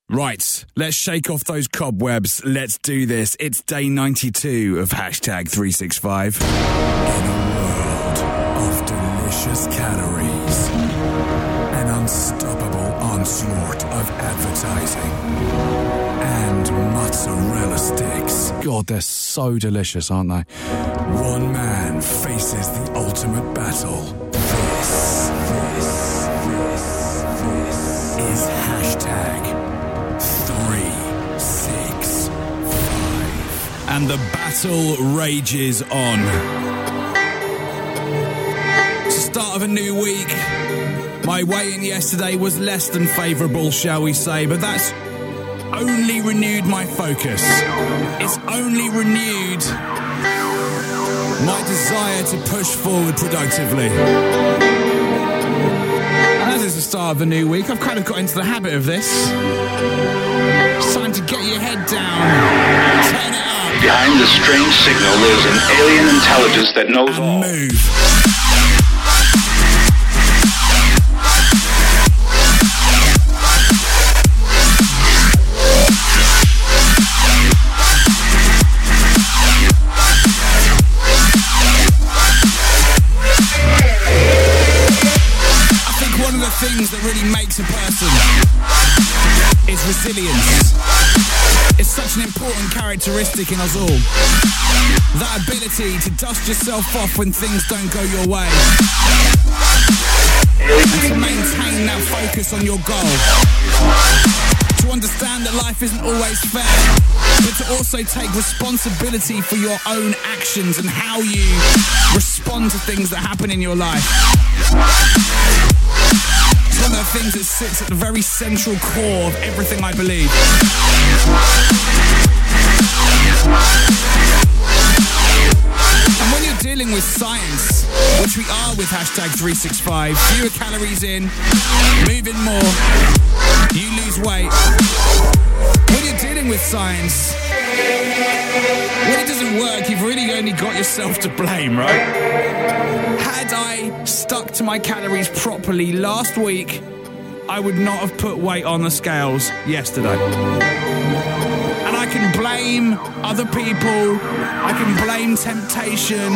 Right, let's shake off those cobwebs. Let's do this. It's day 92 of Hashtag 365. In a world of delicious calories, an unstoppable onslaught of advertising, and mozzarella sticks. God, they're so delicious, aren't they? One man faces the ultimate battle. This is Hashtag 365. And the battle rages on. Start of a new week. My weigh-in yesterday was less than favourable, shall we say, but that's only renewed my focus. It's only renewed my desire to push forward productively. And as it's the start of a new week, I've kind of got into the habit of this. It's time to get your head down, turn it up. Behind this strange signal lives an alien intelligence that knows all. Move. Things that really makes a person is resilience. It's such an important characteristic in us all. That ability to dust yourself off when things don't go your way. And to maintain that focus on your goal. To understand that life isn't always fair, but to also take responsibility for your own actions and how you respond to things that happen in your life. It's one of the things that sits at the very central core of everything I believe. And when you're dealing with science, which we are with Hashtag 365, fewer calories in, moving more, you lose weight. When you're dealing with science, when it doesn't work, you've really only got yourself to blame, right? Had I stuck to my calories properly last week, I would not have put weight on the scales yesterday. And I can blame other people, I can blame temptation,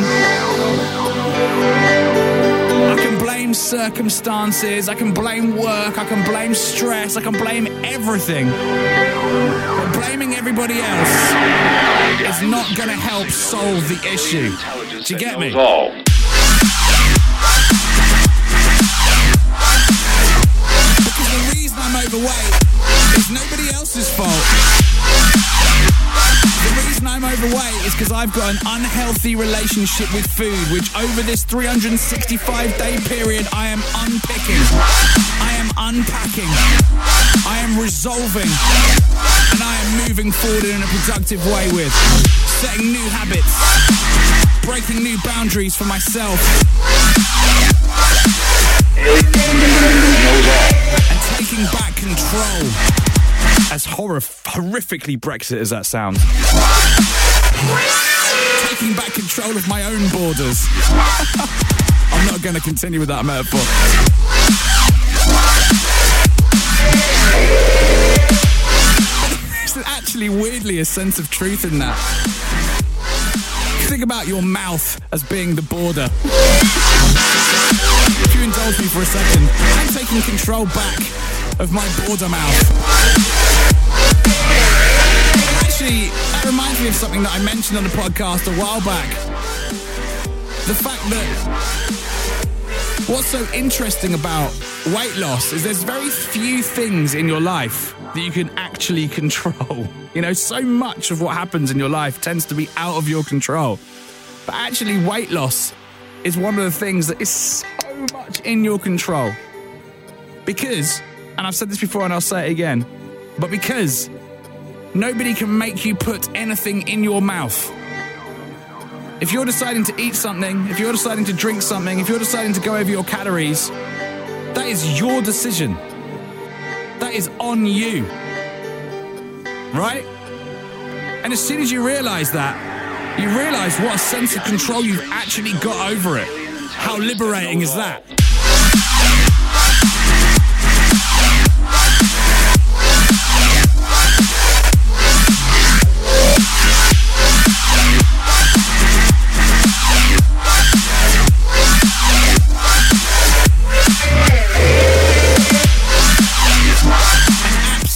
I can blame circumstances, I can blame work, I can blame stress, I can blame everything. But blaming everybody else is not going to help solve the issue. Do you get me? Because the reason I'm overweight is nobody else's fault. The reason I'm overweight is because I've got an unhealthy relationship with food, which over this 365-day period I am unpicking, I am unpacking, I am resolving, and I am moving forward in a productive way with. Setting new habits, breaking new boundaries for myself, and taking back control. As horrifically Brexit as that sounds. Taking back control of my own borders. I'm not going to continue with that metaphor. There's actually weirdly a sense of truth in that. Think about your mouth as being the border. If you indulge me for a second, I'm taking control back of my border mouth. Actually, that reminds me of something that I mentioned on the podcast a while back. The fact that what's so interesting about weight loss is there's very few things in your life that you can actually control. You know, so much of what happens in your life tends to be out of your control. But actually, weight loss is one of the things that is so much in your control. Because, and I've said this before and I'll say it again, but because nobody can make you put anything in your mouth. If you're deciding to eat something, if you're deciding to drink something, if you're deciding to go over your calories, that is your decision. That is on you. Right? And as soon as you realise that, you realise what a sense of control you've actually got over it. How liberating is that?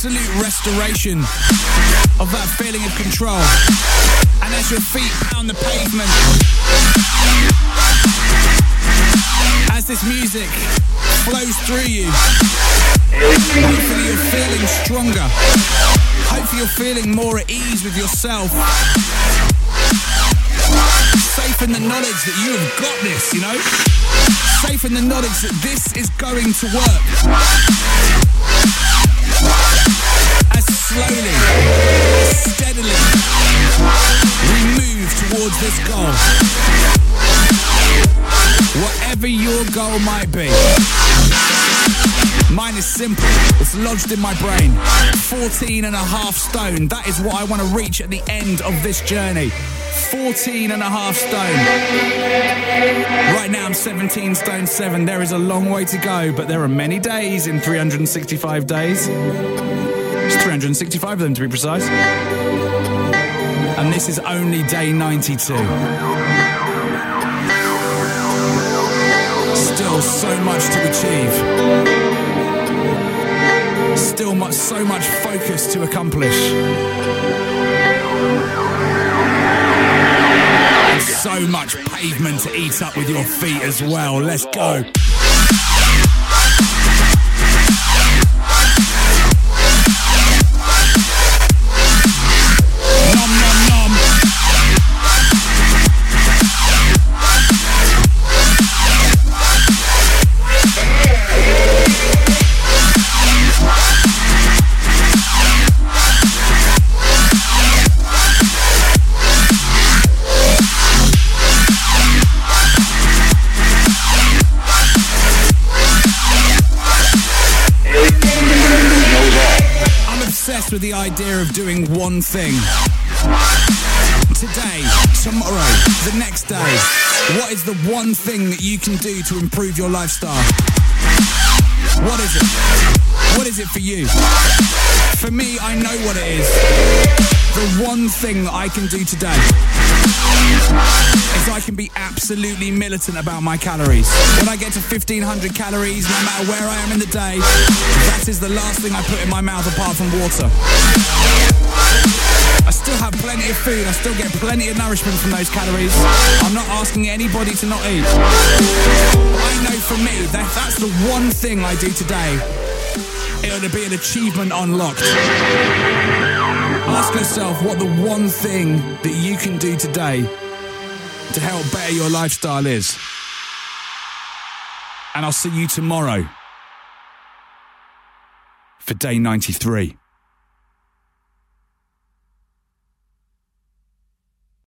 absolute restoration of that feeling of control. And as your feet pound the pavement, as this music flows through you, hopefully you're feeling stronger. Hopefully you're feeling more at ease with yourself. Safe in the knowledge that you have got this, you know? Safe in the knowledge that this is going to work. As slowly, as steadily, we move towards this goal. Whatever your goal might be. Mine is simple. It's lodged in my brain. 14 and a half stone. That is what I want to reach at the end of this journey. 14 and a half stone. Right now I'm 17 stone 7. There is a long way to go, but there are many days in 365 days. It's 365 of them to be precise. And this is only day 92. Still so much to achieve. Still so much focus to accomplish. And so much pavement to eat up with your feet as well. Let's go. Nom nom nom. With the idea of doing one thing. Today, tomorrow, the next day. What is the one thing that you can do to improve your lifestyle? What is it? What is it for you? For me, I know what it is. The one thing that I can do today is I can be absolutely militant about my calories. When I get to 1,500 calories, no matter where I am in the day, that is the last thing I put in my mouth apart from water. I still have plenty of food. I still get plenty of nourishment from those calories. I'm not asking anybody to not eat. But I know for me, that's the one thing I do today. It'll be an achievement unlocked. Ask yourself what the one thing that you can do today to help better your lifestyle is. And I'll see you tomorrow for day 93.